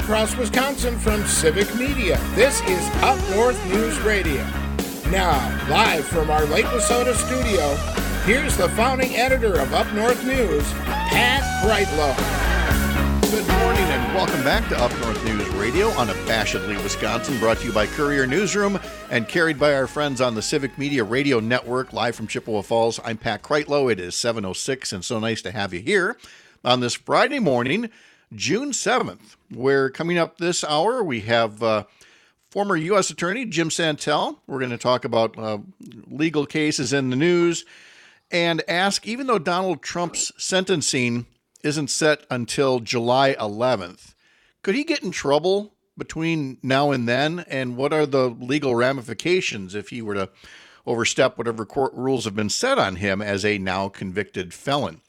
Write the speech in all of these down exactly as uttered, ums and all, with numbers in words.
across Wisconsin from Civic Media. This is Up North News Radio. Now, live from our Lake Wissota studio, here's the founding editor of Up North News, Pat Brightlow. Good morning and welcome back to Up North News Radio, unabashedly Wisconsin, brought to you by Courier Newsroom and carried by our friends on the Civic Media Radio Network, live from Chippewa Falls. I'm Pat Kreitlow. It is seven oh six and so nice to have you here on this Friday morning, June seventh, where coming up this hour we have uh, former U S Attorney Jim Santel. We're going to talk about uh, legal cases in the news and ask, even though Donald Trump's sentencing isn't set until July eleventh, could he get in trouble between now and then? And what are the legal ramifications if he were to overstep whatever court rules have been set on him as a now convicted felon?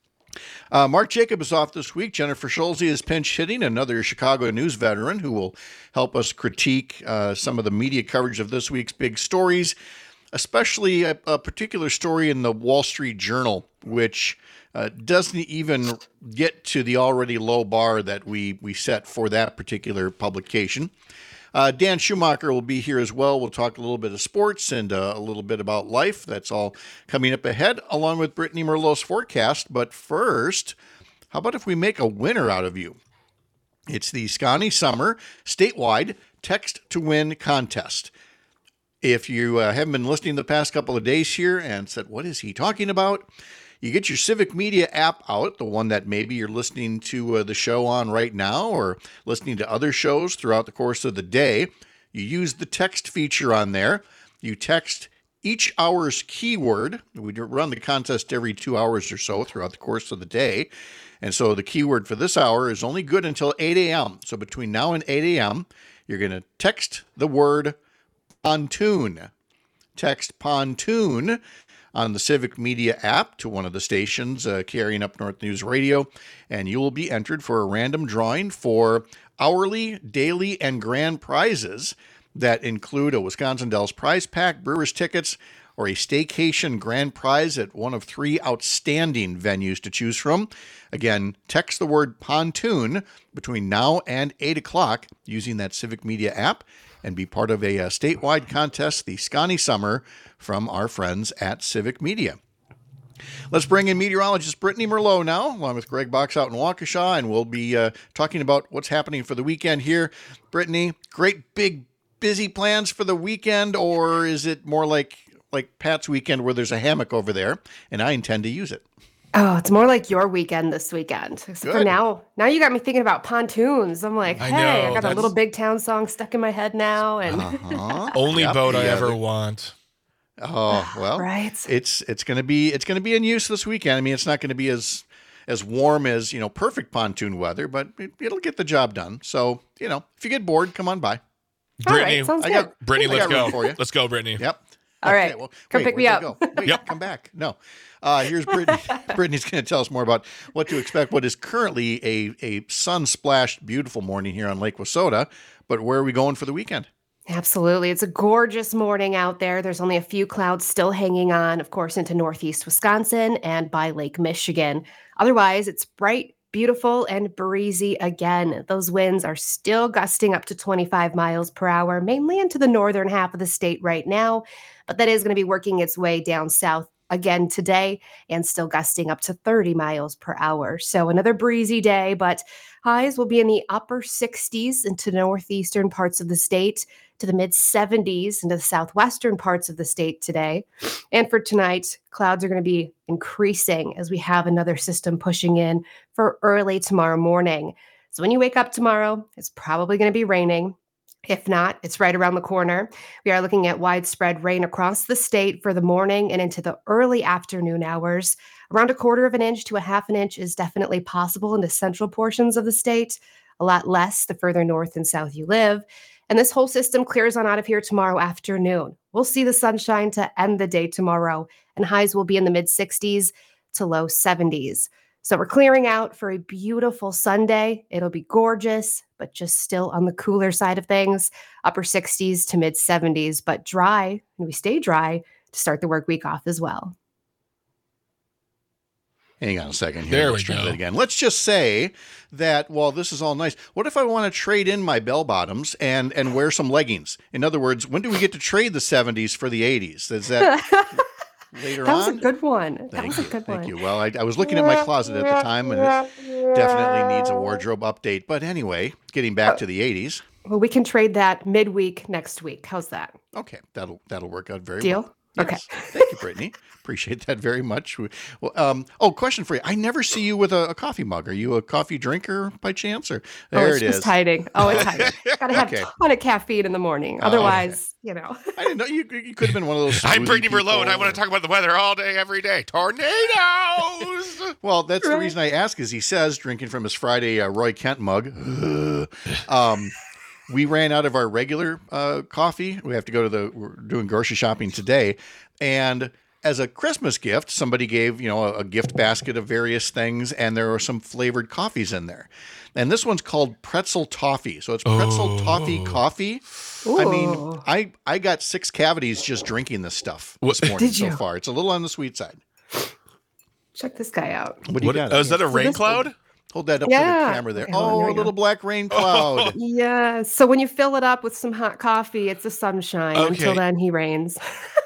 Uh, Mark Jacob is off this week. Jennifer Schulze is pinch hitting, another Chicago news veteran who will help us critique uh, some of the media coverage of this week's big stories, especially a, a particular story in the Wall Street Journal, which uh, doesn't even get to the already low bar that we, we set for that particular publication. Uh, Dan Schumacher will be here as well. We'll talk a little bit of sports and uh, a little bit about life. That's all coming up ahead, along with Brittany Merlot's forecast. But first, how about if we make a winner out of you? It's the Scotty Summer statewide Text to Win contest. If you uh, haven't been listening the past couple of days here and said, what is he talking about? You get your Civic Media app out, the one that maybe you're listening to uh, the show on right now or listening to other shows throughout the course of the day. You use the text feature on there. You text each hour's keyword. We run the contest every two hours or so throughout the course of the day. And so the keyword for this hour is only good until eight a.m. So between now and eight a.m., you're going to text the word pontoon. Text pontoon on the Civic Media app to one of the stations uh, carrying Up North News Radio, and you will be entered for a random drawing for hourly, daily, and grand prizes that include a Wisconsin Dells prize pack, Brewers tickets, or a staycation grand prize at one of three outstanding venues to choose from. Again, text the word pontoon between now and eight o'clock using that Civic Media app and be part of a, a statewide contest, the Scotty Summer, from our friends at Civic Media. Let's bring in meteorologist Brittany Merlot now, along with Greg Box out in Waukesha, and we'll be uh, talking about what's happening for the weekend here. Brittany, great big busy plans for the weekend, or is it more like like Pat's weekend where there's a hammock over there, and I intend to use it? Oh, it's more like your weekend this weekend. Except Good. for now, now you got me thinking about pontoons. I'm like, I hey, know, I got that's- a little Big Town song stuck in my head now, and Uh-huh. Only Yep, boat I yeah, ever the- want. Oh, well, right? it's it's going to be it's going to be in use this weekend. I mean, it's not going to be as as warm as, you know, perfect pontoon weather, but it, it'll get the job done. So, you know, if you get bored, come on by. All Brittany, right, sounds I good. got Brittany, I let's got room go. for you. Let's go, Brittany. Yep. All right. Okay, well, Come wait, pick me where'd up. they go? Wait, Yep. come back. No. Uh, here's Brittany. Brittany's going to tell us more about what to expect, what is currently a, a sun-splashed, beautiful morning here on Lake Wissota. But where are we going for the weekend? Absolutely. It's a gorgeous morning out there. There's only a few clouds still hanging on, of course, into northeast Wisconsin and by Lake Michigan. Otherwise, it's bright, beautiful, and breezy again. Those winds are still gusting up to twenty-five miles per hour, mainly into the northern half of the state right now, but that is going to be working its way down south again today and still gusting up to thirty miles per hour. So another breezy day, but highs will be in the upper sixties into the northeastern parts of the state, to the mid seventies into the southwestern parts of the state today. And for tonight, clouds are going to be increasing as we have another system pushing in for early tomorrow morning. So when you wake up tomorrow, it's probably going to be raining. If not, it's right around the corner. We are looking at widespread rain across the state for the morning and into the early afternoon hours. Around a quarter of an inch to a half an inch is definitely possible in the central portions of the state, a lot less the further north and south you live. And this whole system clears on out of here tomorrow afternoon. We'll see the sunshine to end the day tomorrow, and highs will be in the mid sixties to low seventies. So we're clearing out for a beautiful Sunday. It'll be gorgeous, but just still on the cooler side of things, upper sixties to mid seventies, but dry, and we stay dry to start the work week off as well. Hang on a second here. There Let's we try go. that again. Let's just say that while this is all nice, what if I want to trade in my bell bottoms and, and wear some leggings? In other words, when do we get to trade the seventies for the eighties? Is that later That was on? a good one. That Thank was you. a good Thank one. you. Well, I, I was looking at my closet at the time, and it definitely needs a wardrobe update. But anyway, getting back to the eighties. Well, we can trade that midweek next week. How's that? Okay, that'll that'll work out very Deal? well. Okay. Yes. Thank you, Brittany. Appreciate that very much. Well, um, oh, question for you. I never see you with a, a coffee mug. Are you a coffee drinker by chance? Or there oh, it's it just is. hiding. Oh, it's hiding. Gotta have Okay. a ton of caffeine in the morning. Oh, Otherwise, you know. I didn't know you. You could have been one of those. I'm smoothie Brittany Merlot, and I people. want to talk about the weather all day, every day. Tornadoes! Well, that's the Right. reason I ask. Is he says drinking from his Friday uh, Roy Kent mug. um, we ran out of our regular uh, coffee. We have to go to the. We're doing grocery shopping today, and as a Christmas gift, somebody gave you know a, a gift basket of various things, and there were some flavored coffees in there. And this one's called Pretzel Toffee. So it's Pretzel Oh. Toffee coffee. I mean, Ooh. I I got six cavities just drinking this stuff this What- morning Did so you? far. It's a little on the sweet side. Check this guy out. What do you What, got? oh, is that a So rain this- cloud? Hold that up Yeah. to the camera there. Okay, hold on, Oh, here a we go. little black rain cloud. Yeah. So when you fill it up with some hot coffee, it's the sunshine. Until Okay. then, he rains.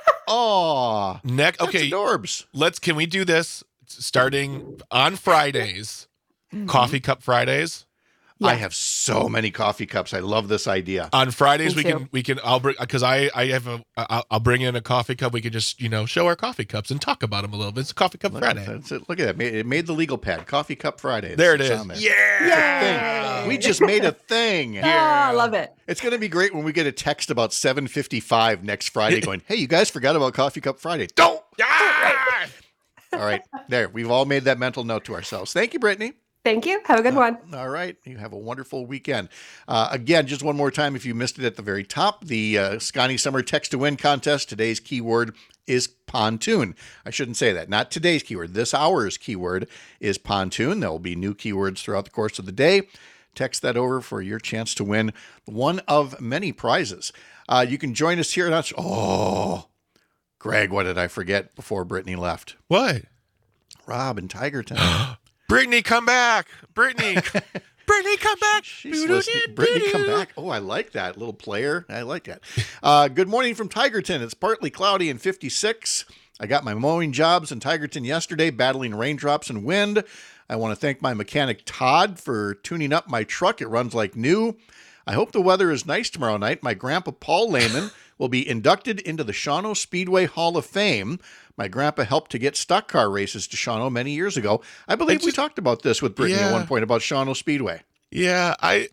Oh, Next, that's okay, adorbs. let's. Can we do this starting on Fridays? Coffee Cup Fridays. I Yeah. have so many coffee cups. I love this idea. On Fridays, Me we too. can we can I'll bring because I I have a I'll, I'll bring in a coffee cup. We can just you know show our coffee cups and talk about them a little bit. It's a Coffee Cup Look, Friday. that's it. Look at that. It made the legal pad. Coffee Cup Friday. There it It's is. on there. Yeah. Thing. We just made a thing. Ah, love it. It's going to be great when we get a text about seven fifty-five next Friday going, hey, you guys forgot about Coffee Cup Friday. Don't. Yeah. All right. There. We've all made that mental note to ourselves. Thank you, Brittany. Thank you. Have a good one. All right. You have a wonderful weekend. Uh, again, just one more time, if you missed it at the very top, the uh, Scotty Summer Text to Win contest. Today's keyword is pontoon. I shouldn't say that. Not today's keyword. This hour's keyword is pontoon. There will be new keywords throughout the course of the day. Text that over for your chance to win one of many prizes. Uh, you can join us here at... Oh, Greg, what did I forget before Brittany left? What? Rob and Tigerton. Brittany, come back. Brittany. Brittany, come back. She's listening. Brittany, come back. Oh, I like that little player. I like that. Uh, good morning from Tigerton. It's partly cloudy and fifty-six. I got my mowing jobs in Tigerton yesterday, battling raindrops and wind. I want to thank my mechanic Todd for tuning up my truck. It runs like new. I hope the weather is nice tomorrow night. My grandpa Paul Lehman will be inducted into the Shawano Speedway Hall of Fame. My grandpa helped to get stock car races to Shawano many years ago. I believe It's we just- talked about this with Brittany at Yeah. one point about Shawano Speedway. Yeah, I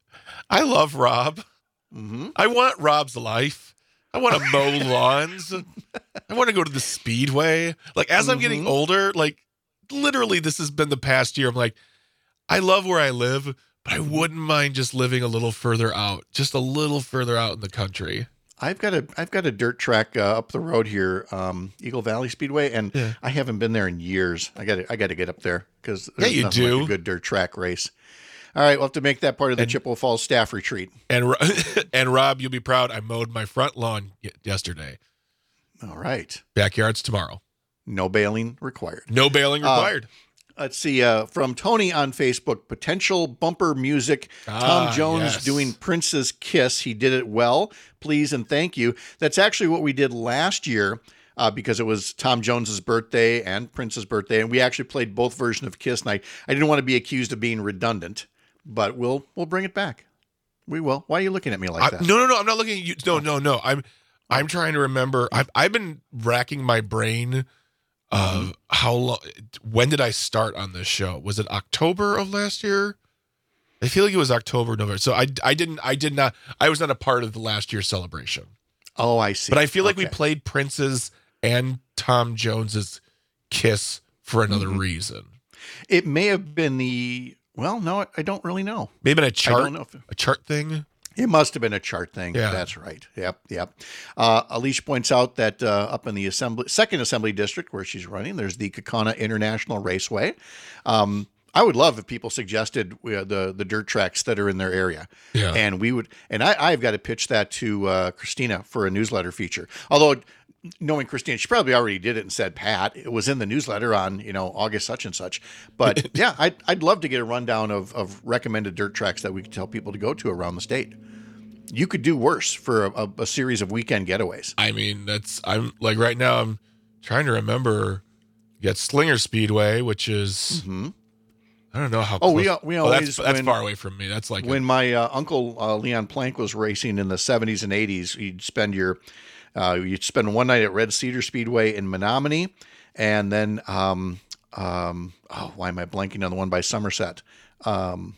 I love Rob. Mm-hmm. I want Rob's life. I want to mow lawns. I want to go to the speedway. Like as I'm getting Mhm. older, like literally this has been the past year. I'm like, I love where I live, but I wouldn't mind just living a little further out, just a little further out in the country. I've got a I've got a dirt track uh, up the road here, um, Eagle Valley Speedway, and Yeah. I haven't been there in years. I got to I got to get up there because Yeah, you like do. a good dirt track race. All right, we'll have to make that part of the And- Chippewa Falls staff retreat. And Ro- and Rob, you'll be proud. I mowed my front lawn y- yesterday. All right, Backyard's tomorrow. no bailing required. No bailing Uh, required. Let's see, uh, from Tony on Facebook, potential bumper music. Tom Ah, Jones yes. doing Prince's Kiss. He did it well. Please and thank you. That's actually what we did last year uh, because it was Tom Jones's birthday and Prince's birthday, and we actually played both versions of Kiss. And I, I didn't want to be accused of being redundant, but we'll we'll bring it back. We will. Why are you looking at me like I, that? no, no, no. I'm not looking at you. No, no, no. I'm I'm trying to remember. I've I've been racking my brain of how long. When did I start on this show? Was it October of last year? I feel like it was October, November. So I I didn't I did not I was not a part of the last year's celebration. Oh, I see. But I feel like we Okay. played Prince's and Tom Jones's Kiss for another Mhm. reason. It may have been the. Well, no, I don't really know. Maybe in a I chart, don't know if a chart thing. It must have been a chart thing. Yeah. That's right. Yep, yep. Uh, Alicia points out that uh, up in the assembly, second assembly district where she's running, there's the Kaukauna International Raceway. Um, I would love if people suggested uh, the the dirt tracks that are in their area, Yeah. and we would. And I, I've got to pitch that to uh, Christina for a newsletter feature. Although knowing Christine, she probably already did it and said, Pat, it was in the newsletter on, you know, August such and such. But yeah, I'd, I'd love to get a rundown of, of recommended dirt tracks that we could tell people to go to around the state. You could do worse for a, a series of weekend getaways. I mean, that's, I'm like right now, I'm trying to remember. You got Slinger Speedway, which is, mm-hmm. I don't know how Oh, close. we, we oh, always, that's, that's when, far away from me. That's like when a, my uh, uncle uh, Leon Plank was racing in the seventies and eighties, you'd spend your, uh, you'd spend one night at Red Cedar Speedway in Menominee, and then, um, um, oh, why am I blanking on the one by Somerset? Um,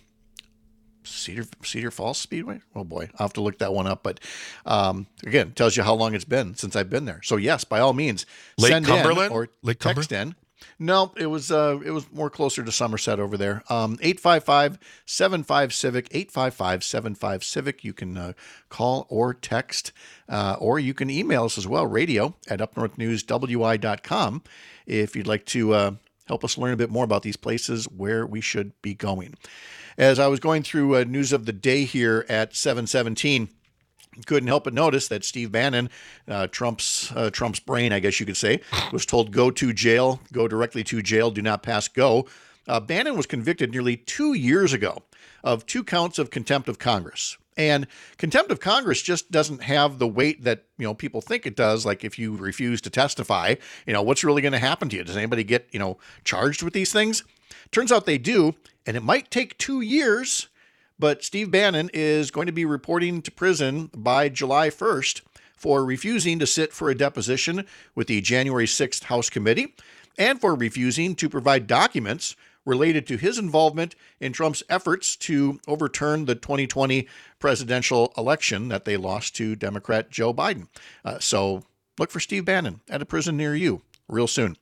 Cedar Cedar Falls Speedway. Oh boy, I'll have to look that one up. But um, again, tells you how long it's been since I've been there. So yes, by all means, Lake send Cumberland in or Lake text Cumberland? in. No, it was uh, it was more closer to Somerset over there. Um, eight five five, seven five Civic, eight five five, seven five Civic. You can uh, call or text, uh, or you can email us as well, radio at up north news w i dot com, if you'd like to uh, help us learn a bit more about these places where we should be going. As I was going through uh, news of the day here at seven seventeen, couldn't help but notice that Steve Bannon, uh, Trump's uh, Trump's brain, I guess you could say, was told go to jail, go directly to jail, do not pass go. Uh, Bannon was convicted nearly two years ago of two counts of contempt of Congress. And contempt of Congress just doesn't have the weight that, you know, people think it does. Like if you refuse to testify, you know, what's really going to happen to you? Does anybody get, you know, charged with these things? Turns out they do, and it might take two years. But Steve Bannon is going to be reporting to prison by July first for refusing to sit for a deposition with the January sixth House Committee and for refusing to provide documents related to his involvement in Trump's efforts to overturn the twenty twenty presidential election that they lost to Democrat Joe Biden. Uh, so look for Steve Bannon at a prison near you real soon.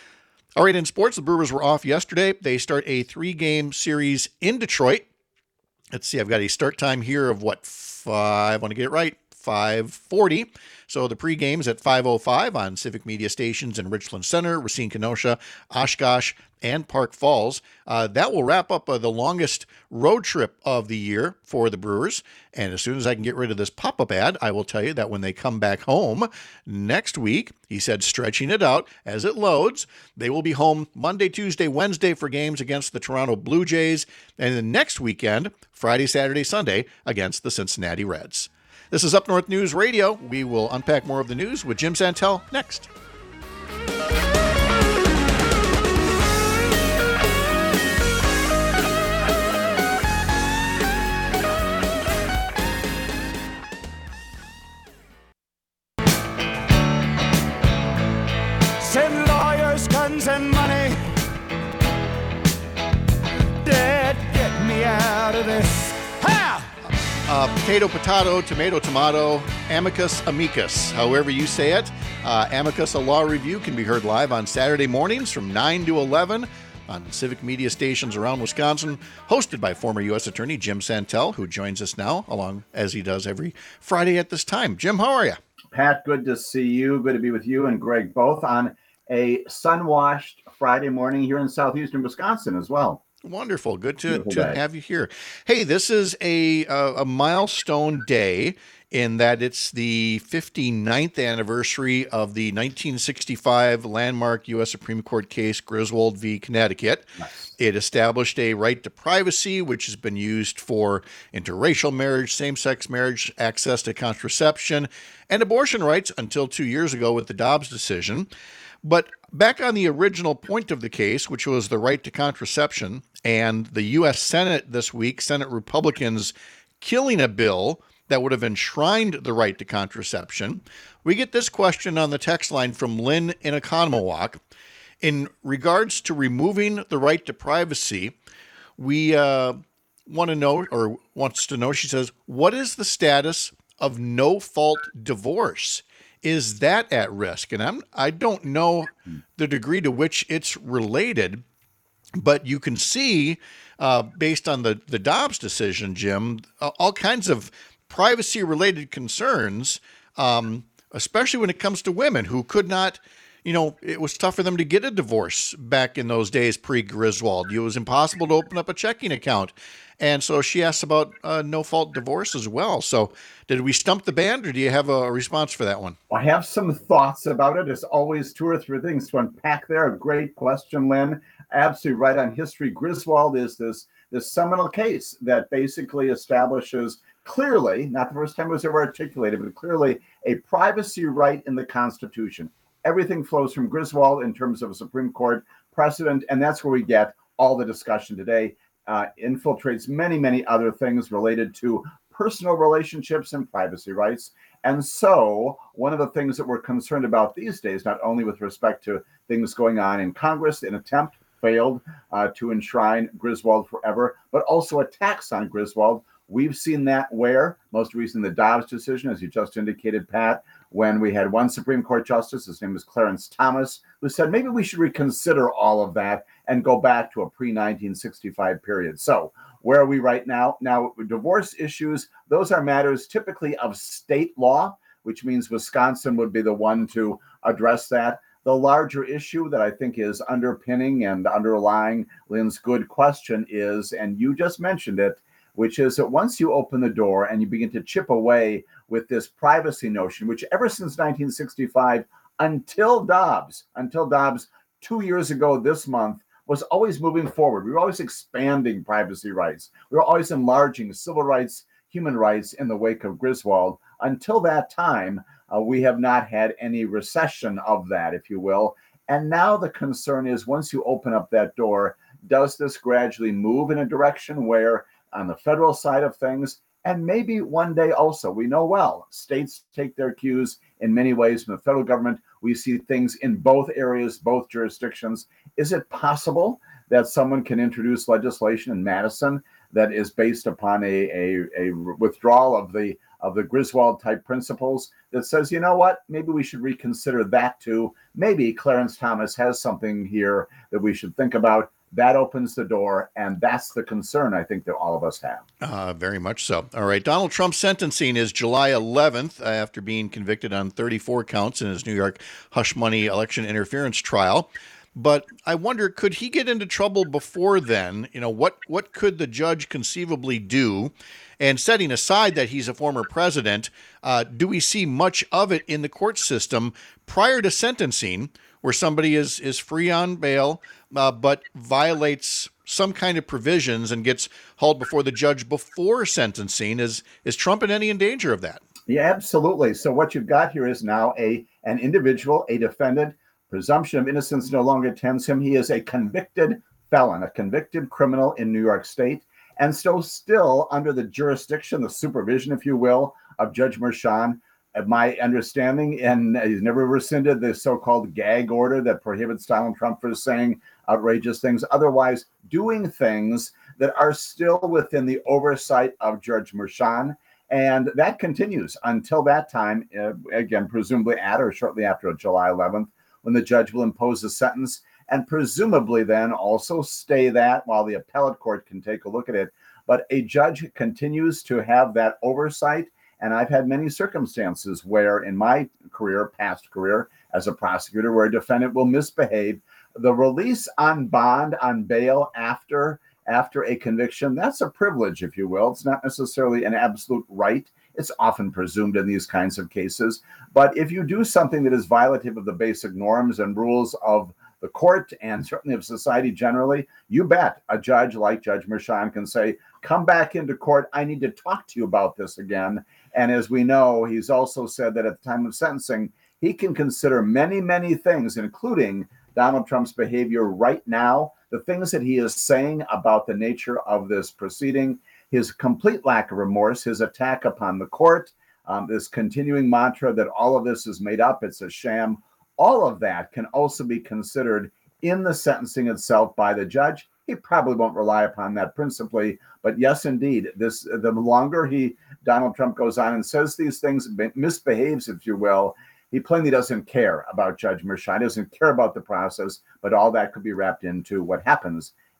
All right, in sports, the Brewers were off yesterday. They start a three-game series in Detroit. Let's see, I've got a start time here of what, five, I want to get it right, five forty. So the pre-game's at five oh five on Civic Media stations in Richland Center, Racine, Kenosha, Oshkosh, and Park Falls. Uh, that will wrap up uh, the longest road trip of the year for the Brewers. And as soon as I can get rid of this pop-up ad, I will tell you that when they come back home next week, he said stretching it out as it loads, they will be home Monday, Tuesday, Wednesday for games against the Toronto Blue Jays, and then next weekend, Friday, Saturday, Sunday, against the Cincinnati Reds. This is Up North News Radio. We will unpack more of the news with Jim Santel next. Send lawyers, guns, and money. Dad, get me out of this. Ha! Uh, potato, potato, tomato, tomato, amicus, amicus, however you say it. Uh, Amicus, a law review, can be heard live on Saturday mornings from nine to eleven on Civic Media stations around Wisconsin, hosted by former U S Attorney Jim Santel, who joins us now, along as he does every Friday at this time. Jim, how are you? Pat, good to see you. Good to be with you and Greg both on a sun-washed Friday morning here in southeastern Wisconsin as well. Wonderful. Good to, Beautiful to day. have you here. Hey, this is a, a a milestone day in that it's the fifty-ninth anniversary of the nineteen sixty-five landmark U S Supreme Court case Griswold v. Connecticut. Nice. It established a right to privacy, which has been used for interracial marriage, same-sex marriage, access to contraception, and abortion rights until two years ago with the Dobbs decision. But back on the original point of the case, which was the right to contraception, and the U S Senate this week, Senate Republicans killing a bill that would have enshrined the right to contraception, we get this question on the text line from Lynn in Economowalk. In regards to removing the right to privacy, we uh, want to know, or wants to know, she says, what is the status of no-fault divorce? Is that at risk? And I'm, I don't know the degree to which it's related, but you can see, uh, based on the, the Dobbs decision, Jim, uh, all kinds of privacy-related concerns, um, especially when it comes to women who could not, you know, it was tough for them to get a divorce back in those days pre-Griswold. It was impossible to open up a checking account. And so she asked about uh, no-fault divorce as well. So did we stump the band, or do you have a response for that one? I have some thoughts about it. There's always two or three things to unpack there. A great question, Lynn. Absolutely right on history. Griswold is this, this seminal case that basically establishes clearly, not the first time it was ever articulated, but clearly a privacy right in the Constitution. Everything flows from Griswold in terms of a Supreme Court precedent, and that's where we get all the discussion today. Uh, infiltrates many, many other things related to personal relationships and privacy rights. And so one of the things that we're concerned about these days, not only with respect to things going on in Congress, an attempt failed uh, to enshrine Griswold forever, but also attacks on Griswold. We've seen that where, most recently the Dobbs decision, as you just indicated, Pat, when we had one Supreme Court justice, his name was Clarence Thomas, who said maybe we should reconsider all of that and go back to a pre nineteen sixty-five period. So where are we right now? Now, divorce issues, those are matters typically of state law, which means Wisconsin would be the one to address that. The larger issue that I think is underpinning and underlying Lynn's good question is, and you just mentioned it, which is that once you open the door and you begin to chip away with this privacy notion, which ever since nineteen sixty-five until Dobbs, until Dobbs two years ago this month, was always moving forward. We were always expanding privacy rights. We were always enlarging civil rights, human rights in the wake of Griswold. Until that time, uh, we have not had any recession of that, if you will. And now the concern is once you open up that door, does this gradually move in a direction where on the federal side of things, and maybe one day also, we know well, states take their cues in many ways from the federal government. We see things in both areas, both jurisdictions. Is it possible that someone can introduce legislation in Madison that is based upon a, a, a withdrawal of the of the Griswold type principles that says, you know what, maybe we should reconsider that too. Maybe Clarence Thomas has something here that we should think about. That opens the door, and that's the concern I think that all of us have. Uh, very much so. All right. Donald Trump's sentencing is July eleventh uh, after being convicted on thirty-four counts in his New York hush money election interference trial. But I wonder, could he get into trouble before then? You know, what, what could the judge conceivably do? And setting aside that he's a former president, uh, do we see much of it in the court system prior to sentencing where somebody is, is free on bail, uh, but violates some kind of provisions and gets hauled before the judge before sentencing? Is, is Trump in any danger of that? Yeah, absolutely. So what you've got here is now a an individual, a defendant. Presumption of innocence no longer attends him. He is a convicted felon, a convicted criminal in New York State, and so still under the jurisdiction, the supervision, if you will, of Judge Merchan. My understanding, and he's never rescinded the so-called gag order that prohibits Donald Trump from saying outrageous things, otherwise doing things that are still within the oversight of Judge Merchan. And that continues until that time, uh, again, presumably at or shortly after July eleventh, when the judge will impose a sentence and presumably then also stay that while the appellate court can take a look at it. But a judge continues to have that oversight. And I've had many circumstances where in my career, past career as a prosecutor, where a defendant will misbehave. The release on bond, on bail after, after a conviction, that's a privilege, if you will. It's not necessarily an absolute right. It's often presumed in these kinds of cases. But if you do something that is violative of the basic norms and rules of the court and certainly of society generally, you bet a judge like Judge Merchan can say, come back into court. I need to talk to you about this again. And as we know, he's also said that at the time of sentencing, he can consider many, many things, including Donald Trump's behavior right now, the things that he is saying about the nature of this proceeding, his complete lack of remorse, his attack upon the court, um, this continuing mantra that all of this is made up, it's a sham. All of that can also be considered in the sentencing itself by the judge. He probably won't rely upon that principally, but yes, indeed, this the longer he Donald Trump goes on and says these things, misbehaves, if you will, he plainly doesn't care about Judge Merchan, doesn't care about the process, but all that could be wrapped into what happens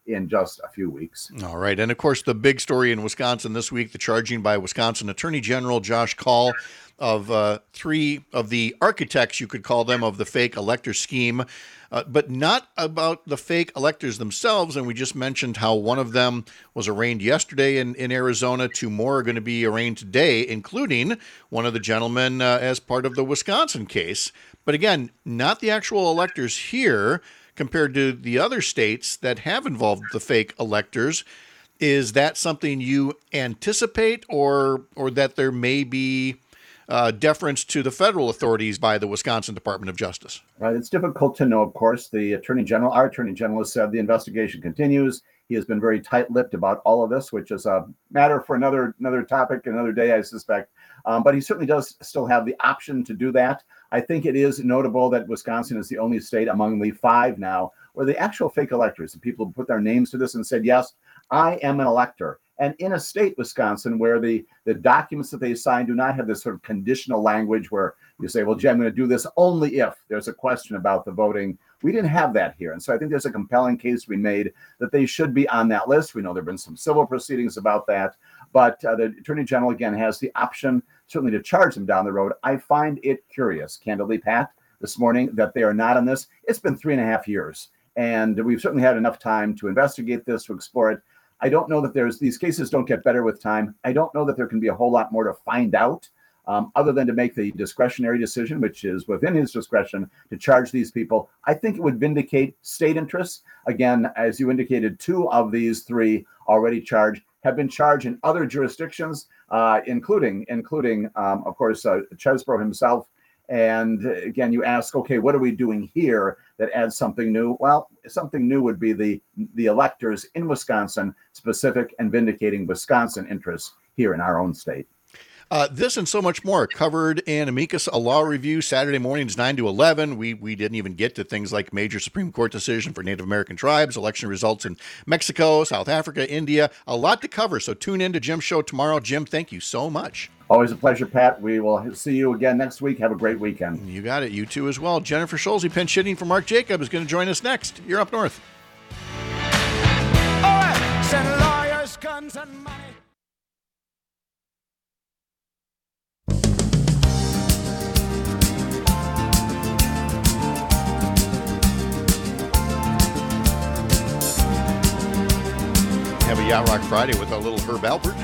in just a few weeks. All right. And of course, the big story in Wisconsin this week, the charging by Wisconsin Attorney General Josh Kaul of uh, three of the architects, you could call them, of the fake elector scheme, uh, but not about the fake electors themselves. And we just mentioned how one of them was arraigned yesterday in, in Arizona. Two more are going to be arraigned today, including one of the gentlemen uh, as part of the Wisconsin case. But again, not the actual electors here compared to the other states that have involved the fake electors. Is that something you anticipate, or or that there may be uh, deference to the federal authorities by the Wisconsin Department of Justice? Right. It's difficult to know, of course. The Attorney General, our Attorney General, has said the investigation continues. He has been very tight-lipped about all of this, which is a matter for another another topic, another day, I suspect. Um, but he certainly does still have the option to do that. I think it is notable that Wisconsin is the only state among the five now where the actual fake electors, the people who put their names to this and said, yes, I am an elector. And in a state, Wisconsin, where the, the documents that they sign do not have this sort of conditional language where you say, well, gee, I'm going to do this only if there's a question about the voting. We didn't have that here. And so I think there's a compelling case to be made that they should be on that list. We know there have been some civil proceedings about that. But uh, the Attorney General, again, has the option, certainly, to charge them down the road. I find it curious, candidly, Pat, this morning, that they are not on this. It's been three and a half years, and we've certainly had enough time to investigate this, to explore it. I don't know that there's, these cases don't get better with time. I don't know that there can be a whole lot more to find out, um, other than to make the discretionary decision, which is within his discretion, to charge these people. I think it would vindicate state interests. Again, as you indicated, two of these three already charged have been charged in other jurisdictions, uh, including, including, um, of course, uh, Chesbro himself. And again, you ask, okay, what are we doing here that adds something new? Well, something new would be the the electors in Wisconsin, specific and vindicating Wisconsin interests here in our own state. Uh, this and so much more covered in Amicus, a law review, Saturday mornings, nine to eleven. We we didn't even get to things like major Supreme Court decision for Native American tribes, election results in Mexico, South Africa, India. A lot to cover. So tune in to Jim's show tomorrow. Jim, thank you so much. Always a pleasure, Pat. We will see you again next week. Have a great weekend. You got it. You too as well. Jennifer Schulze, pinch hitting for Mark Jacob, is going to join us next. You're Up North. All right, send lawyers, guns, and money. Have a Yacht Rock Friday with our little Herb Albert.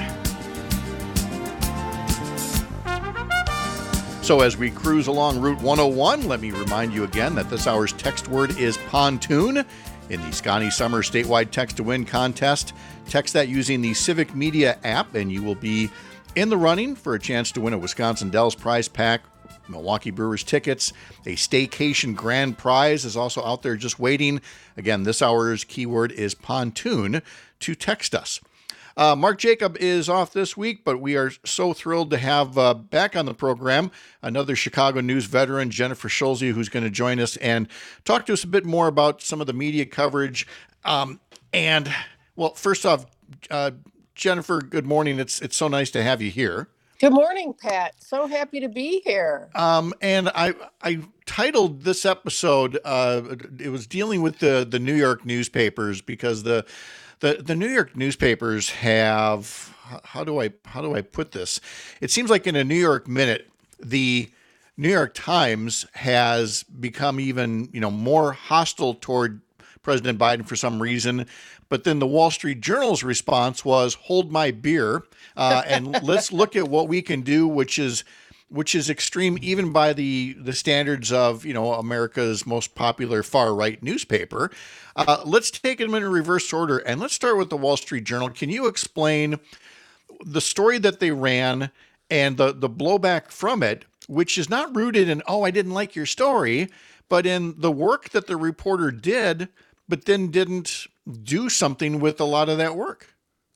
So as we cruise along Route one oh one, let me remind you again that this hour's text word is pontoon in the Scotty Summer Statewide Text to Win contest. Text that using the Civic Media app, and you will be in the running for a chance to win a Wisconsin Dells prize pack, Milwaukee Brewers tickets. A staycation grand prize is also out there just waiting. Again, this hour's keyword is pontoon to text us. Uh, Mark Jacob is off this week, but we are so thrilled to have uh, back on the program another Chicago News veteran, Jennifer Schulze, who's going to join us and talk to us a bit more about some of the media coverage. Um, and, well, first off, uh, Jennifer, good morning. It's it's so nice to have you here. Good morning, Pat. So happy to be here. Um, and I I titled this episode, uh, it was dealing with the, the New York newspapers, because the The the New York newspapers have, how do I how do I put this? It seems like in a New York Minute, the New York Times has become even, you know, more hostile toward President Biden for some reason. But then the Wall Street Journal's response was, hold my beer, uh, and let's look at what we can do, which is which is extreme even by the, the standards of, you know, America's most popular far-right newspaper. Uh, let's take them in reverse order, and let's start with the Wall Street Journal. Can you explain the story that they ran and the, the blowback from it, which is not rooted in, oh, I didn't like your story, but in the work that the reporter did, but then didn't do something with a lot of that work?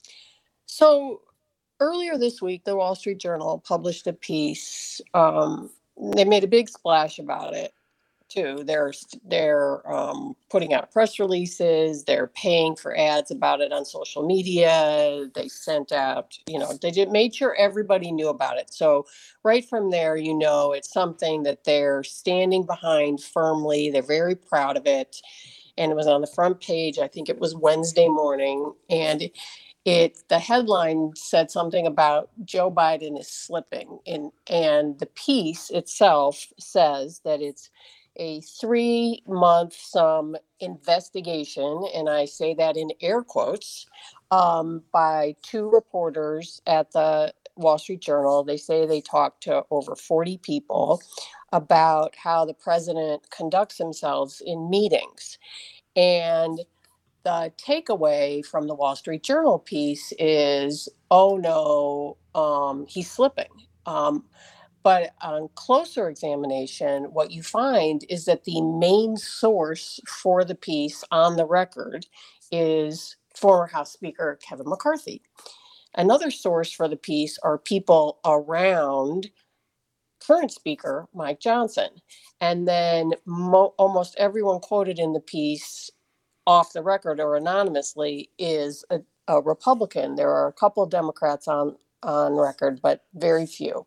So earlier this week, the Wall Street Journal published a piece. Um, they made a big splash about it, too. They're they're um, putting out press releases. They're paying for ads about it on social media. They sent out, you know, they did made sure everybody knew about it. So right from there, you know, it's something that they're standing behind firmly. They're very proud of it. and it was on the front page. I think it was Wednesday morning, and it the headline said something about Joe Biden is slipping, and and the piece itself says that it's a three month some investigation, and I say that in air quotes, um, by two reporters at the Wall Street Journal. They say they talked to over forty people about how the president conducts himself in meetings. And the takeaway from the Wall Street Journal piece is, oh no, um, he's slipping. Um, but on closer examination, what you find is that the main source for the piece on the record is former House Speaker Kevin McCarthy. Another source for the piece are people around current Speaker Mike Johnson. And then mo- almost everyone quoted in the piece off the record or anonymously is a, a Republican. There are a couple of Democrats on, on record, but very few.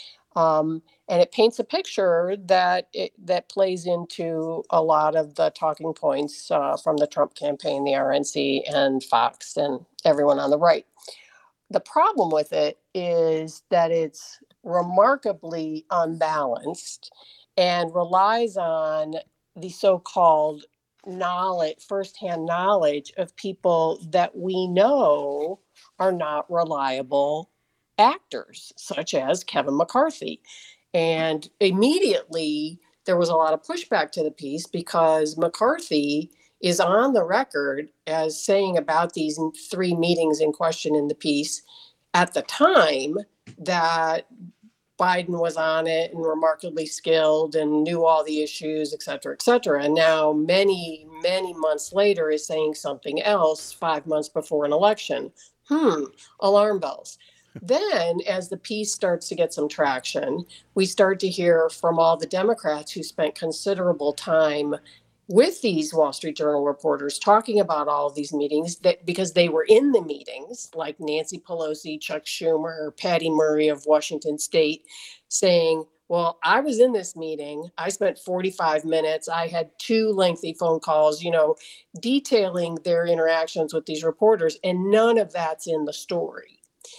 Um, and it paints a picture that it, that plays into a lot of the talking points uh, from the Trump campaign, the R N C and Fox and everyone on the right. The problem with it is that it's remarkably unbalanced and relies on the so-called knowledge, firsthand knowledge of people that we know are not reliable actors, such as Kevin McCarthy. And immediately there was a lot of pushback to the piece because McCarthy is on the record as saying about these three meetings in question in the piece at the time that Biden was on it and remarkably skilled and knew all the issues, et cetera, et cetera. And now many, many months later is saying something else five months before an election. Hmm, alarm bells. Then as the piece starts to get some traction, we start to hear from all the Democrats who spent considerable time with these Wall Street Journal reporters talking about all of these meetings that because they were in the meetings, like Nancy Pelosi, Chuck Schumer, Patty Murray of Washington State, saying, well, I was in this meeting. I spent forty-five minutes. I had two lengthy phone calls, you know, detailing their interactions with these reporters, and none of that's in the story.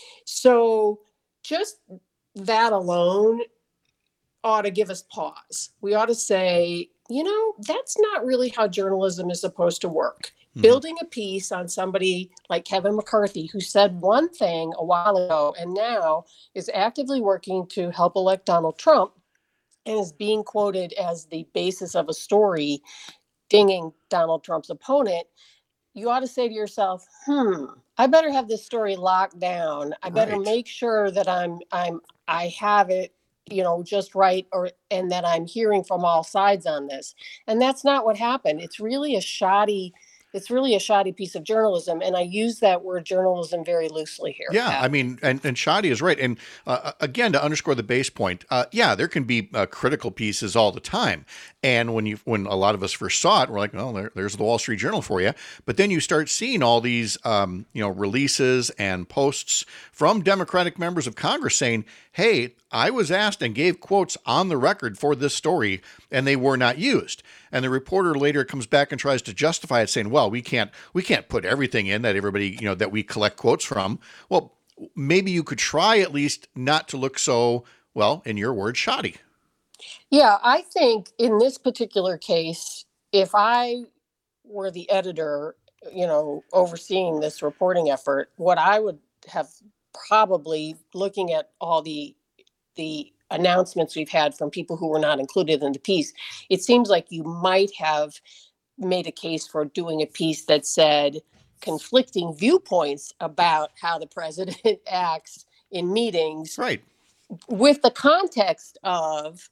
So just that alone ought to give us pause. We ought to say, you know, that's not really how journalism is supposed to work. Mm-hmm. Building a piece on somebody like Kevin McCarthy, who said one thing a while ago and now is actively working to help elect Donald Trump and is being quoted as the basis of a story dinging Donald Trump's opponent. You ought to say to yourself, hmm, I better have this story locked down. I better right. make sure that I'm I'm I have it, you know, just right, or and that I'm hearing from all sides on this. And that's not what happened. It's really a shoddy It's really a shoddy piece of journalism, and I use that word journalism very loosely here. Yeah, Pat. I mean, and, and shoddy is right. And uh, again, to underscore the base point, uh, yeah, there can be uh, critical pieces all the time. And when you, when a lot of us first saw it, we're like, well, there, there's the Wall Street Journal for you. But then you start seeing all these, um, you know, releases and posts from Democratic members of Congress saying, hey, I was asked and gave quotes on the record for this story, and they were not used. And the reporter later comes back and tries to justify it, saying, well, we can't we can't put everything in that everybody, you know, that we collect quotes from. Well, maybe you could try at least not to look so, well, in your words, shoddy. Yeah, I think in this particular case, if I were the editor, you know, overseeing this reporting effort, what I would have probably, looking at all the the announcements we've had from people who were not included in the piece, it seems like you might have made a case for doing a piece that said conflicting viewpoints about how the president acts in meetings. Right. With the context of,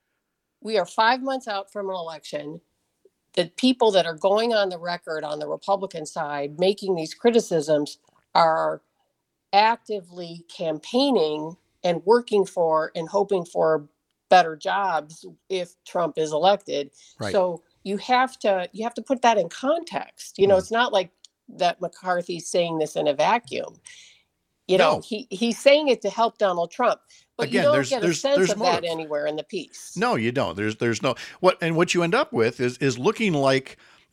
we are five months out from an election. The people that are going on the record on the Republican side making these criticisms are actively campaigning and working for and hoping for better jobs if Trump is elected. Right. So you have to you have to put that in context. You know, mm. It's not like that McCarthy's saying this in a vacuum. You know, no. he he's saying it to help Donald Trump. But Again, you don't there's, get a there's, sense there's of motive. that anywhere in the piece. No, you don't. There's there's no what and what you end up with is is looking like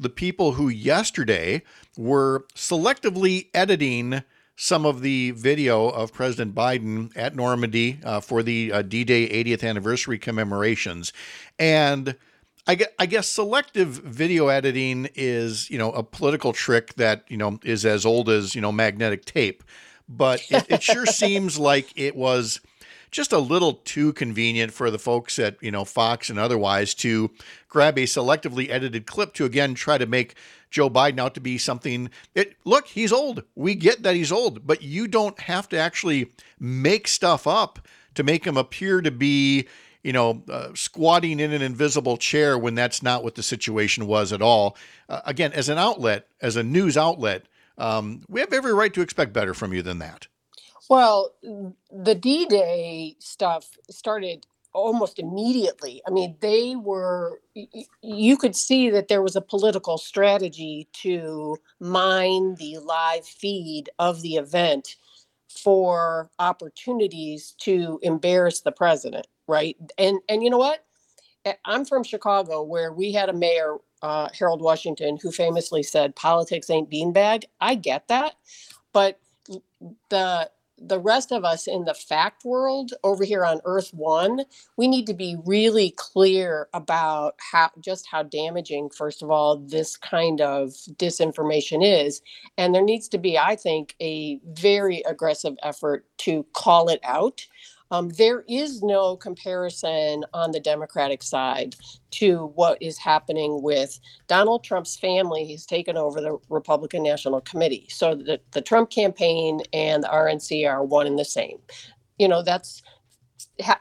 the people who yesterday were selectively editing some of the video of President Biden at Normandy uh, for the uh, D-Day eightieth anniversary commemorations. And I guess, I guess selective video editing is, you know, a political trick that, you know, is as old as, you know, magnetic tape. But it, it sure seems like it was just a little too convenient for the folks at, you know, Fox and otherwise to grab a selectively edited clip to, again, try to make Joe Biden out to be something. It, look, he's old. We get that he's old, but you don't have to actually make stuff up to make him appear to be, you know, uh, squatting in an invisible chair when that's not what the situation was at all. Uh, again, as an outlet, as a news outlet, um, we have every right to expect better from you than that. Well, the D-Day stuff started almost immediately. I mean, they were, you could see that there was a political strategy to mine the live feed of the event for opportunities to embarrass the president, right? And and you know what? I'm from Chicago, where we had a mayor, uh, Harold Washington, who famously said, "Politics ain't beanbag." I get that, but the the rest of us in the fact world over here on Earth One, we need to be really clear about how just how damaging, first of all, this kind of disinformation is. And there needs to be, I think, a very aggressive effort to call it out. Um, there is no comparison on the Democratic side to what is happening with Donald Trump's family. He's taken over the Republican National Committee. So the, the Trump campaign and the R N C are one and the same. You know, that's ha-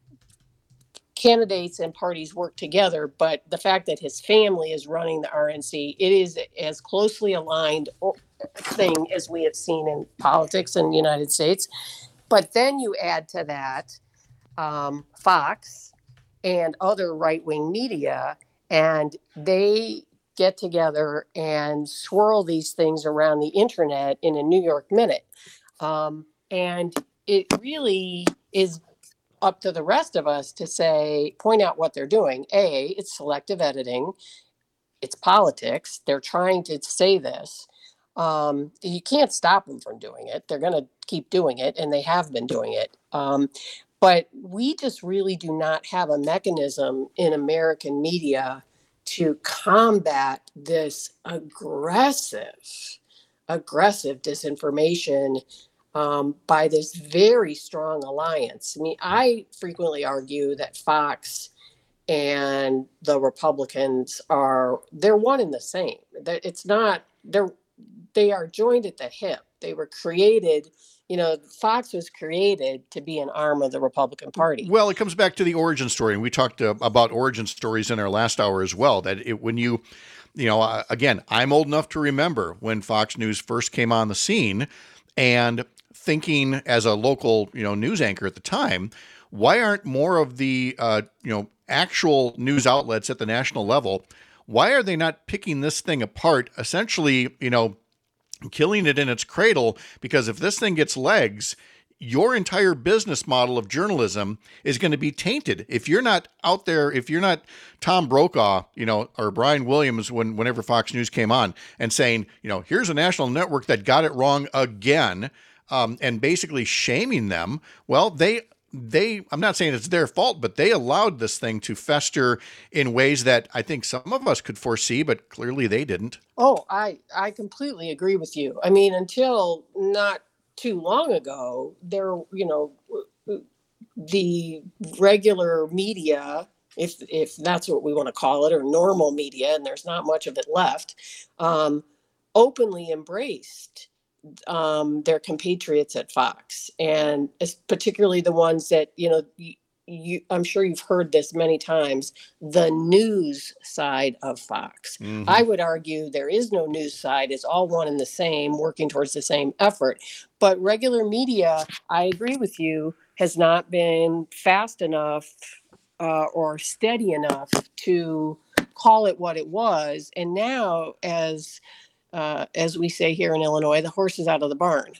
candidates and parties work together, but the fact that his family is running the R N C, it is as closely aligned thing as we have seen in politics in the United States. But then you add to that um, Fox and other right-wing media, and they get together and swirl these things around the internet in a New York minute. Um, and it really is up to the rest of us to say, point out what they're doing. A, it's selective editing. It's politics. They're trying to say this. Um, you can't stop them from doing it. They're going to keep doing it, and they have been doing it. Um, but we just really do not have a mechanism in American media to combat this aggressive, aggressive disinformation um, by this very strong alliance. I mean, I frequently argue that Fox and the Republicans are, they're one and the same. It's not, they're, they are joined at the hip. They were created, you know, Fox was created to be an arm of the Republican Party. Well, it comes back to the origin story. And we talked uh, about origin stories in our last hour as well, that it, when you, you know, uh, again, I'm old enough to remember when Fox News first came on the scene and thinking as a local, you know, news anchor at the time, why aren't more of the, uh, you know, actual news outlets at the national level, why are they not picking this thing apart, essentially, you know, killing it in its cradle? Because if this thing gets legs, your entire business model of journalism is going to be tainted. If you're not out there, if you're not Tom Brokaw, you know, or Brian Williams, when whenever Fox News came on and saying, you know, here's a national network that got it wrong again, um, and basically shaming them, well, they They, I'm not saying it's their fault, but they allowed this thing to fester in ways that I think some of us could foresee, but clearly they didn't. Oh, I, I completely agree with you. I mean, until not too long ago, there, you know, the regular media, if if that's what we want to call it, or normal media, and there's not much of it left, um, openly embraced um, their compatriots at Fox, and particularly the ones that, you know, you, you, I'm sure you've heard this many times, the news side of Fox. Mm-hmm. I would argue there is no news side. It's all one and the same, working towards the same effort. But regular media, I agree with you, has not been fast enough uh, or steady enough to call it what it was. And now, as Uh, as we say here in Illinois, the horse is out of the barn.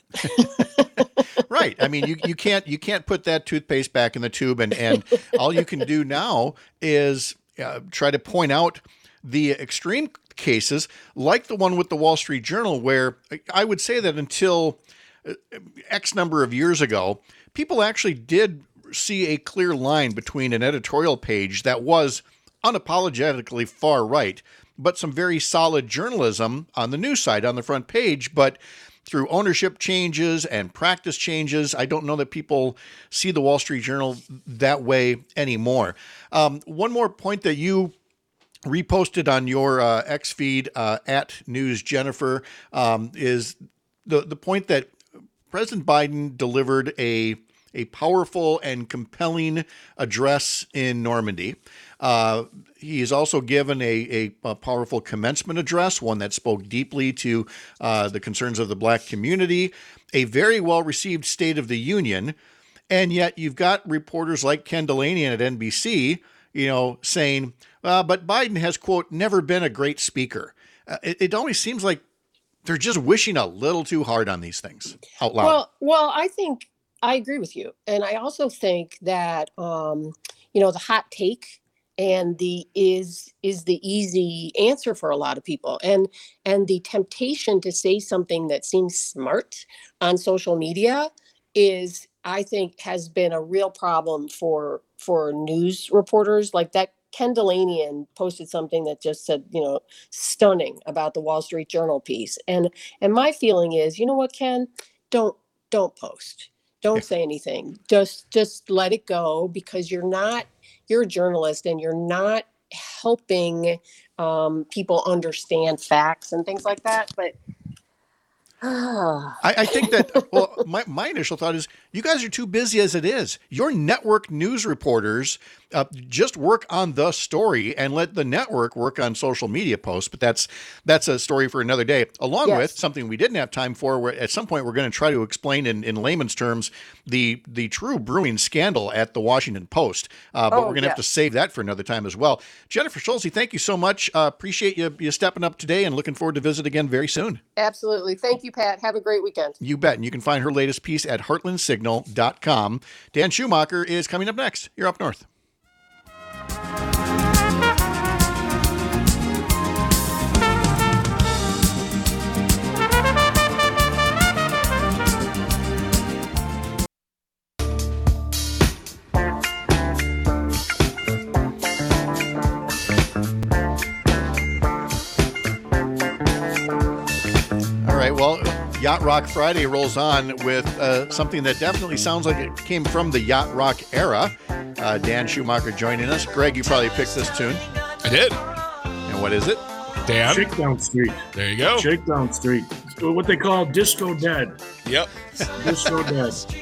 Right. I mean, you, you can't you can't put that toothpaste back in the tube, and, and all you can do now is uh, try to point out the extreme cases, like the one with the Wall Street Journal, where I would say that until X number of years ago, people actually did see a clear line between an editorial page that was unapologetically far right, but some very solid journalism on the news side on the front page. But through ownership changes and practice changes, I don't know that people see the Wall Street Journal that way anymore. Um, one more point that you reposted on your uh, X feed uh, at News Jennifer um, is the the point that President Biden delivered a a powerful and compelling address in Normandy. Uh, he has also given a, a, a powerful commencement address, one that spoke deeply to uh, the concerns of the Black community, a very well-received State of the Union, and yet you've got reporters like Ken Delanian at N B C, you know, saying, uh, but Biden has, quote, never been a great speaker. Uh, it, it always seems like they're just wishing a little too hard on these things out loud. Well, well, I think I agree with you. And I also think that, um, you know, the hot take and the is is the easy answer for a lot of people. And and the temptation to say something that seems smart on social media is, I think, has been a real problem for for news reporters. Like that Ken Delanian posted something that just said, you know, stunning about the Wall Street Journal piece. And and my feeling is, you know what, Ken, don't don't post. Don't say anything. Just just let it go, because you're not, you're a journalist and you're not helping um, people understand facts and things like that. But I, I think that, well, my, my initial thought is you guys are too busy as it is. Your network news reporters uh, just work on the story and let the network work on social media posts. But that's that's a story for another day, along Yes. with something we didn't have time for, where at some point we're going to try to explain in, in layman's terms the the true brewing scandal at the Washington Post. Uh, but Oh, we're going to have to yes. save that for another time as well. Jennifer Schulze, thank you so much. Uh, appreciate you, you stepping up today, and looking forward to visit again very soon. absolutely. Thank you, Pat. Have a great weekend. You bet. And you can find her latest piece at heartland signal dot com. Dan Schumacher is coming up next. You're Up North. All right. Well, Yacht Rock Friday rolls on with uh, something that definitely sounds like it came from the Yacht Rock era. Uh, Dan Schumacher joining us. Greg, you probably picked this tune. I did. And what is it? Dan, Shakedown Street. there you go. Shakedown Street. What they call Disco Dead. Yep. Disco Dead. So,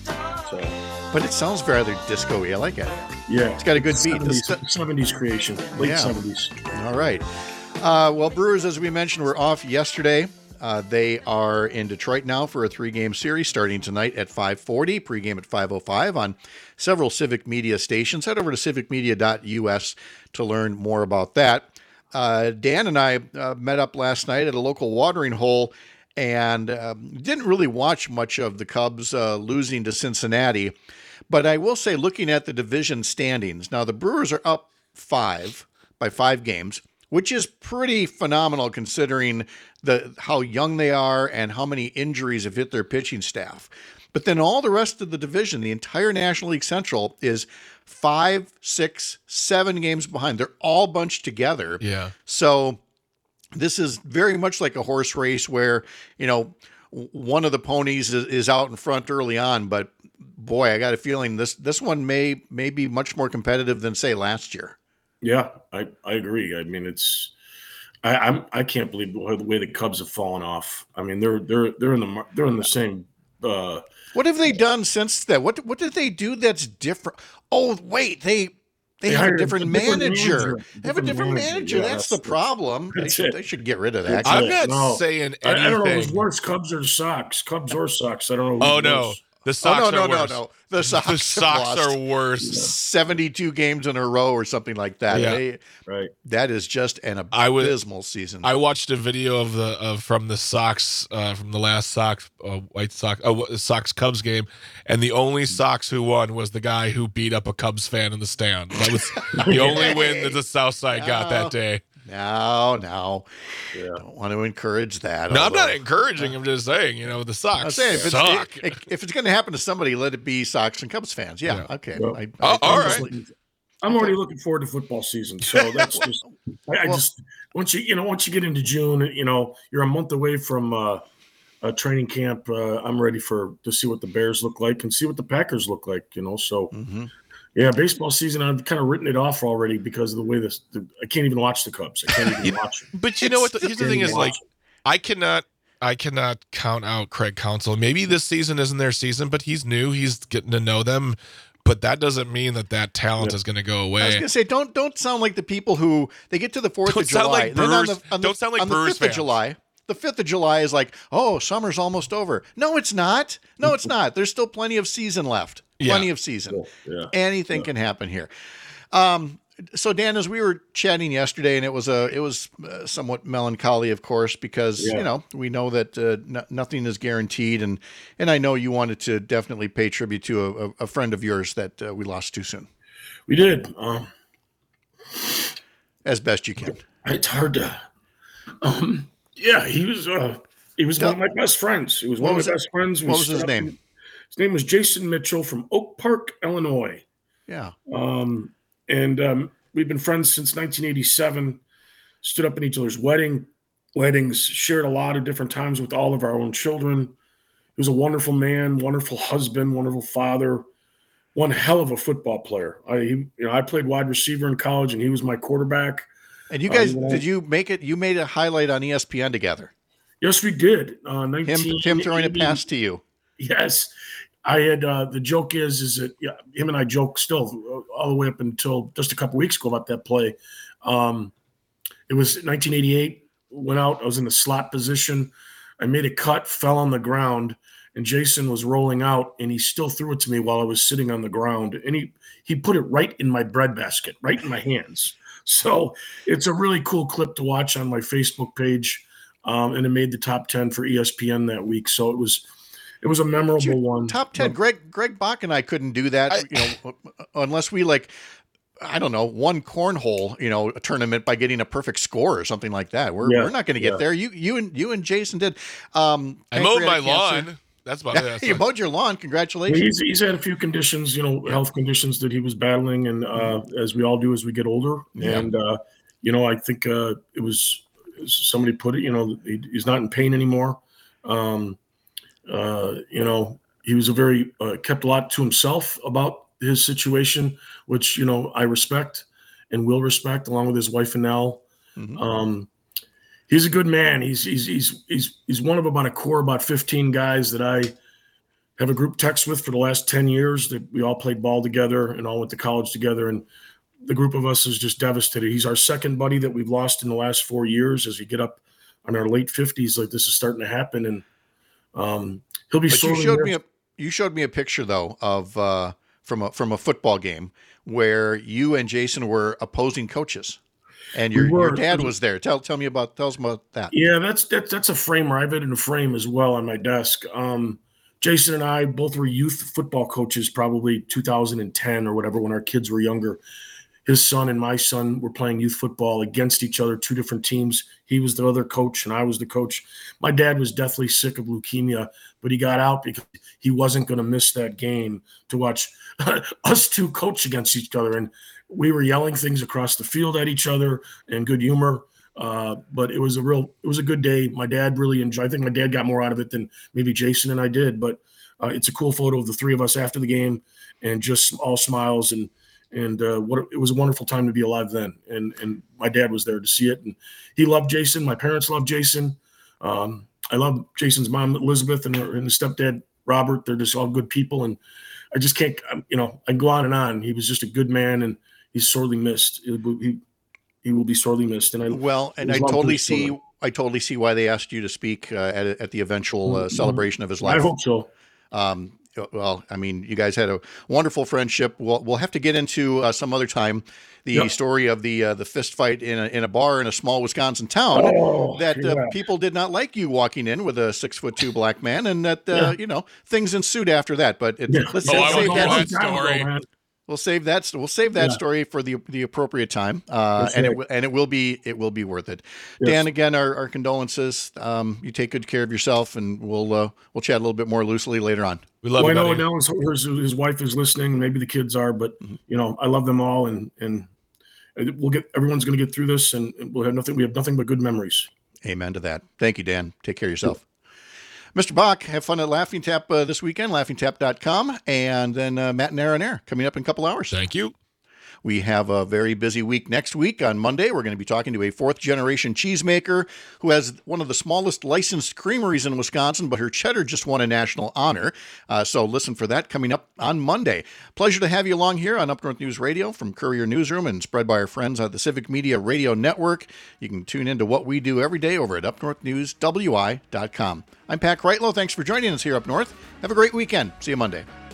But it sounds rather disco-y. I like it. yeah. It's got a good beat. seventies, The seventies creation. Late Yeah. seventies. All right. Uh, well, Brewers, as we mentioned, were off yesterday. Uh, they are in Detroit now for a three-game series starting tonight at five forty, pregame at five oh five on several Civic Media stations. Head over to civic media dot u s to learn more about that. Uh, Dan and I uh, met up last night at a local watering hole and um, didn't really watch much of the Cubs uh, losing to Cincinnati. But I will say, looking at the division standings, now the Brewers are up five by five games, which is pretty phenomenal considering the how young they are and how many injuries have hit their pitching staff. But then all the rest of the division, the entire National League Central, is five, six, seven games behind. They're all bunched together. Yeah. So this is very much like a horse race where, you know, one of the ponies is, is out in front early on, but boy, I got a feeling this this one may may be much more competitive than, say, last year. Yeah, I, I agree. I mean, it's I I'm, I can't believe the way the Cubs have fallen off. I mean, they're they're they're in the mar- they're in the same. Uh, What have they done since then? What what did they do that's different? Oh, wait, they they, They have a hired a different, different manager. manager. They have a Different different manager. manager. Yeah, that's, that's the problem. They that's should, it. they should get rid of that. That's I'm it. not No. saying I, I don't know anything. who's worse, Cubs or Sox. Cubs or Sox. I don't know. Who's Oh no, worse. the Oh, Sox no, are no, no, worse. no. The Sox, The have Sox lost are worse. seventy-two games in a row or something like that. Yeah. They, Right. that is just an I would- abysmal season. I watched a video of the of from the Sox uh, from the last Sox uh, White Sox oh Sox Cubs game, and the only Sox who won was the guy who beat up a Cubs fan in the stand. That was the only win that the South Side got that day. No, no. Yeah. Don't want to encourage that. No, I'm although- not encouraging. I'm just saying, you know, the Sox I'm saying if it's, suck. if, if it's going to happen to somebody, let it be Sox and Cubs fans. Yeah, Yeah. okay. Well, I, oh, I, all I- right. I'm already looking forward to football season. So that's just, I, I Well- just, once you, you know, once you get into June, you know, you're a month away from uh, a training camp. Uh, I'm ready for, to see what the Bears look like and see what the Packers look like, you know? So, Mhm. yeah, baseball season, I've kind of written it off already because of the way this, the, I can't even watch the Cubs. I can't even watch it. But you know what? The, here's the Can't thing even is, like, watch it. I cannot, I cannot count out Craig Counsell. Maybe this season isn't their season, but he's new. He's getting to know them. But that doesn't mean that that talent Yeah. is going to go I was away. going to say, don't don't sound like the people who they get to the Fourth Don't of July. sound like and then on Brewers- the, on the, don't sound like on the Brewers Fifth of fans. July. The Fifth of July is like, oh, summer's almost over. No, it's not. No, it's not. There's still plenty of season left. Yeah. Plenty of season. Yeah. Anything can happen here. Um, so Dan, as we were chatting yesterday, and it was a it was uh, somewhat melancholy, of course, because Yeah. you know we know that uh, no, nothing is guaranteed, and and I know you wanted to definitely pay tribute to a, a, a friend of yours that uh, we lost too soon, We did. Um, as best you can. it's hard to, um, yeah, he was, uh, he was one of my best friends. He was What one was of my it? best friends. We What was his stood up name? in- His name was Jason Mitchell from Oak Park, Illinois. Yeah. Um, and um, we've been friends since nineteen eighty-seven, stood up in each other's wedding, weddings, shared a lot of different times with all of our own children. He was a wonderful man, wonderful husband, wonderful father, one hell of a football player. I, he, you know, I played wide receiver in college, and he was my quarterback. And you Uh, guys, you know- did you make it? You made a highlight on E S P N together. Yes, we did. Uh, Him, nineteen him throwing a eighty pass to you. Yes, I had. Uh, the joke is, is that yeah, him and I joke still uh, all the way up until just a couple weeks ago about that play. Um, it was nineteen eighty-eight. Went out. I was in the slot position. I made a cut, fell on the ground, and Jason was rolling out, and he still threw it to me while I was sitting on the ground, and he he put it right in my breadbasket, right in my hands. So it's a really cool clip to watch on my Facebook page. Um, and it made the top ten for E S P N that week. So it was, it was a memorable Your one. Top ten. Greg Greg Bach and I couldn't do that, I- you know, unless we like, I don't know, one cornhole, you know, a tournament by getting a perfect score or something like that. We're Yeah, we're not going to get yeah. there. You you and you and Jason did. Um, I mowed my pancreatic cancer. lawn. That's about it. you mowed your lawn. Congratulations. He's, he's had a few conditions, you know, health conditions that he was battling, and uh, as we all do as we get older. Yeah. And uh, you know, I think uh, it was somebody put it. You know, he, he's not in pain anymore. Um, uh, you know, he was a very uh, kept a lot to himself about his situation, which you know I respect and will respect, along with his wife Annelle. Mhm. Um, he's a good man. He's he's he's he's he's one of about a core about fifteen guys that I have a group text with for the last ten years that we all played ball together and all went to college together. And the group of us is just devastated. He's our second buddy that we've lost in the last four years. As we get up on our late fifties, like this is starting to happen. And um, he'll be But you sorely showed me missed. a you showed me a picture though of uh, from a from a football game where you and Jason were opposing coaches, and your We were. your dad was there. Tell tell me about tell us about that. Yeah, that's that's that's a framer. I have it in a frame as well on my desk. Um, Jason and I both were youth football coaches, probably two thousand ten or whatever, when our kids were younger. His son and my son were playing youth football against each other, two different teams. He was the other coach, and I was the coach. My dad was deathly sick of leukemia, but he got out because he wasn't going to miss that game to watch us two coach against each other. And we were yelling things across the field at each other in good humor. Uh, but it was a real, it was a good day. My dad really enjoyed. I think my dad got more out of it than maybe Jason and I did. But uh, it's a cool photo of the three of us after the game, and just all smiles, and and uh, what it was a wonderful time to be alive then. And and my dad was there to see it, and he loved Jason. My parents loved Jason. Um, I love Jason's mom Elizabeth and her and his stepdad Robert. They're just all good people, and I just can't, you know, I can go on and on. He was just a good man, and he's sorely missed. He, he, he will be sorely missed. And I Well, and I His love for totally his see children. I totally see why they asked you to speak uh, at at the eventual uh, Mhm. celebration of his I life. hope so. Um, well, I mean, you guys had a wonderful friendship. We'll, we'll have to get into uh, some other time the Yep. story of the uh, the fist fight in a, in a bar in a small Wisconsin town Oh, that uh, yeah. people did not like you walking in with a six foot two black man, and that uh, Yeah. you know things ensued after that. But it, Yeah. let's, Oh, I let's wanna save hear that. that story. We'll save that. We'll save that Yeah. story for the the appropriate time, uh, That's and right. it will- and it will be it will be worth it. Yes. Dan, again, our, our condolences. Um, you take good care of yourself, and we'll uh, we'll chat a little bit more loosely later on. We love Well, I you, know buddy. now his, his, his wife is listening. Maybe the kids are, but Mm-hmm. you know, I love them all, and and we'll get. Everyone's going to get through this, and we'll have nothing. We have nothing but good memories. Amen to that. Thank you, Dan. Take care of yourself. Mister Bach, have fun at Laughing Tap uh, this weekend, laughing tap dot com, and then uh, Matt and Aaron Air coming up in a couple hours. Thank you. We have a very busy week next week. On Monday, we're going to be talking to a fourth-generation cheesemaker who has one of the smallest licensed creameries in Wisconsin, but her cheddar just won a national honor. Uh, so listen for that coming up on Monday. Pleasure to have you along here on Up North News Radio from Courier Newsroom and spread by our friends at the Civic Media Radio Network. You can tune into what we do every day over at up north news w i dot com. I'm Pat Kreitlow. Thanks for joining us here up north. Have a great weekend. See you Monday.